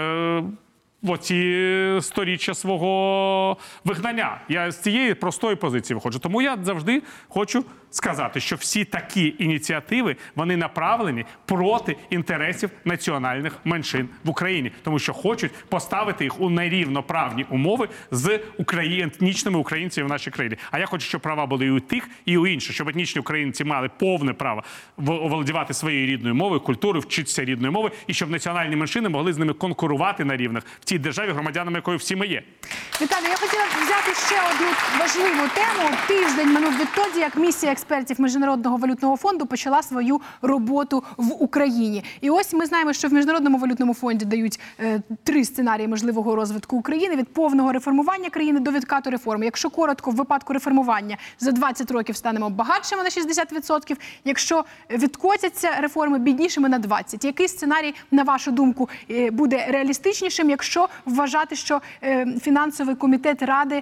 в оці сторіччя свого вигнання. Я з цієї простої позиції виходжу. Тому я завжди хочу сказати, що всі такі ініціативи, вони направлені проти інтересів національних меншин в Україні. Тому що хочуть поставити їх у нерівноправні умови з етнічними українцями в нашій країні. А я хочу, щоб права були і у тих, і у інших. Щоб етнічні українці мали повне право оволодівати своєю рідною мовою, культурою, вчитися рідної мови. І щоб національні меншини могли з ними конкурувати на рівних в цій державі, громадянами якої всі ми є.
Віталій, я хотіла взяти ще одну важливу тему. Тиждень минув відтоді, як місія експертів Міжнародного валютного фонду почала свою роботу в Україні. І ось ми знаємо, що в Міжнародному валютному фонді дають 3 сценарії можливого розвитку України: від повного реформування країни до відкату реформи. Якщо коротко, в випадку реформування за 20 років станемо багатшими на 60%, якщо відкотяться реформи, біднішими на 20%. Який сценарій, на вашу думку, буде реалістичнішим, якщо вважати, що фінансовий комітет Ради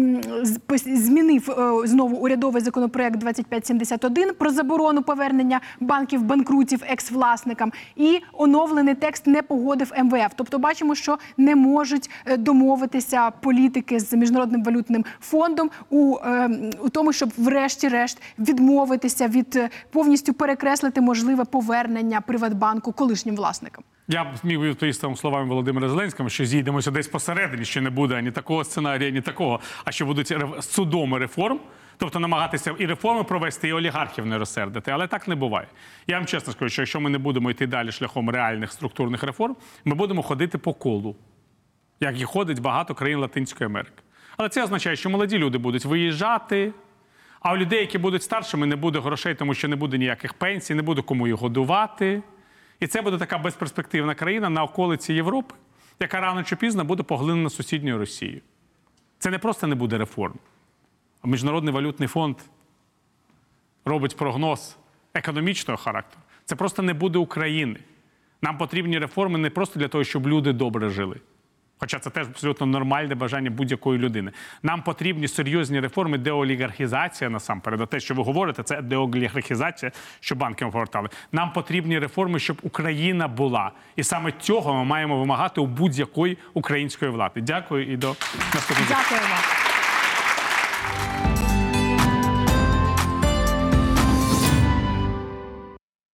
змінив знову урядовий законопроект 2571 про заборону повернення банків-банкрутів екс-власникам, і оновлений текст не погодив МВФ. Тобто бачимо, що не можуть домовитися політики з Міжнародним валютним фондом у тому, щоб врешті-решт відмовитися від повністю перекреслити можливе повернення Приватбанку колишнім власникам.
Я б міг відповісти вам словами Володимира Зеленського, що зійдемося десь посередині, що не буде ані такого сценарія, ні такого, а що будуть судоми реформ, тобто намагатися і реформи провести, і олігархів не розсердити. Але так не буває. Я вам чесно скажу, що якщо ми не будемо йти далі шляхом реальних структурних реформ, ми будемо ходити по колу, як і ходить багато країн Латинської Америки. Але це означає, що молоді люди будуть виїжджати, а у людей, які будуть старшими, не буде грошей, тому що не буде ніяких пенсій, не буде кому їх годувати. І це буде така безперспективна країна на околиці Європи, яка рано чи пізно буде поглинена сусідньою Росією. Це не просто не буде реформ. Міжнародний валютний фонд робить прогноз економічного характеру. Це просто не буде України. Нам потрібні реформи не просто для того, щоб люди добре жили. Хоча це теж абсолютно нормальне бажання будь-якої людини. Нам потрібні серйозні реформи, деолігархізація насамперед. А те, що ви говорите, це деолігархізація, що банки повертали. Нам потрібні реформи, щоб Україна була. І саме цього ми маємо вимагати у будь-якої української влади. Дякую і до наступного.
Дякую вам.